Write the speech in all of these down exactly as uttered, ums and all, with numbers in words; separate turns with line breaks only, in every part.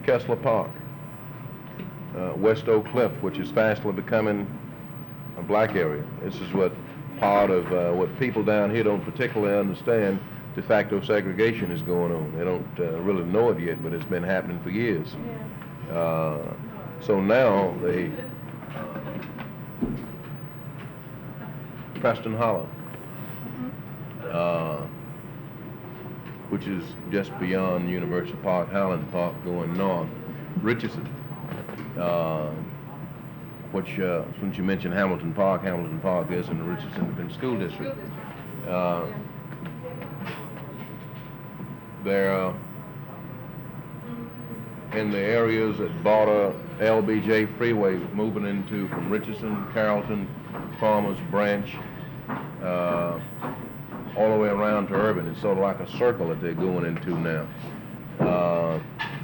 Kessler Park, uh, West Oak Cliff, which is fastly becoming a black area. This is what part of uh, what people down here don't particularly understand. De facto segregation is going on. They don't uh, really know it yet, but it's been happening for years.
Yeah.
Uh, so now they Preston Hollow, uh, which is just beyond University Park, Highland Park, going north. Richardson, uh, which, uh, since you mentioned Hamilton Park, Hamilton Park is in the Richardson Independent School District. Uh, they're uh, in the areas that border L B J Freeway, moving into from Richardson, Carrollton, Farmers Branch, uh, all the way around to Urban. It's sort of like a circle that they're going into now. Uh,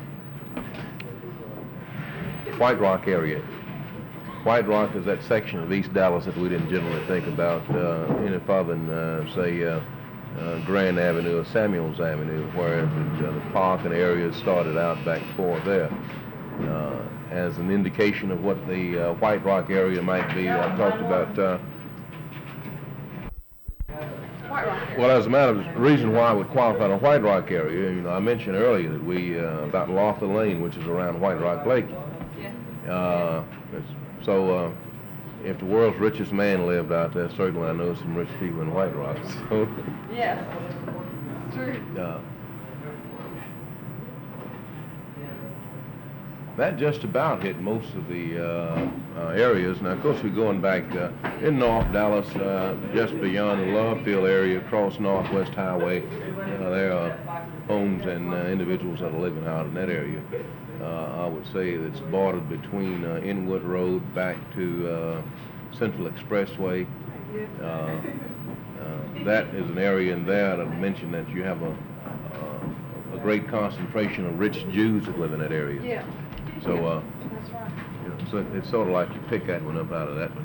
White Rock area. White Rock is that section of East Dallas that we didn't generally think about uh, any further than, uh, say, uh, uh, Grand Avenue or Samuels Avenue, where the, uh, the park and areas started out back forth there. Uh, as an indication of what the uh, White Rock area might be, I talked about uh,
White Rock area.
well, as a matter of the reason why I would qualify the White Rock area, you know, I mentioned earlier that we, uh, about Lawther Lane, which is around White Rock Lake.
Yeah.
Uh, so, uh, if the world's richest man lived out there, certainly I know some rich people in White Rock. So,
Yes. It's true.
uh, that just about hit most of the uh, uh, areas. Now, of course, we're going back uh, in North Dallas, uh, just beyond the Love Field area, across Northwest Highway. Uh, there are homes and uh, individuals that are living out in that area. Uh, I would say it's bordered between uh, Inwood Road back to uh, Central Expressway. Uh, uh, that is an area in there that I mentioned that you have a, uh, a great concentration of rich Jews that live in that area.
Yeah.
So, uh,
That's right.
you know, so it's sort of like you pick that one up out of that